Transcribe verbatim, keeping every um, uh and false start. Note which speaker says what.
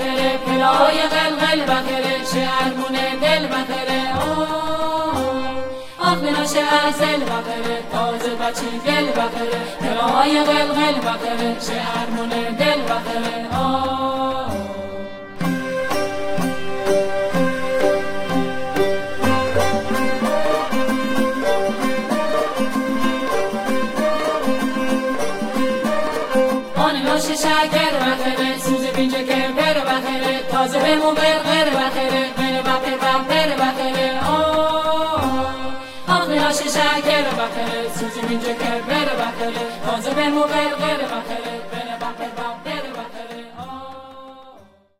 Speaker 1: بخره پلای قلقل بخره شهرمونه دل بخره آخ بنا شهر بخره تازه بچه گل بخره پلای قلقل بخره شهرمونه دل بخره آه آنلاش شکر بخره سوز بینجا کمبر بخره تازه به مو برقر بخره بره بخر بخر بخره آنلاش شکر بخره سوز بینجا کمبر بخره تازه به مو برقر بخره بره بخر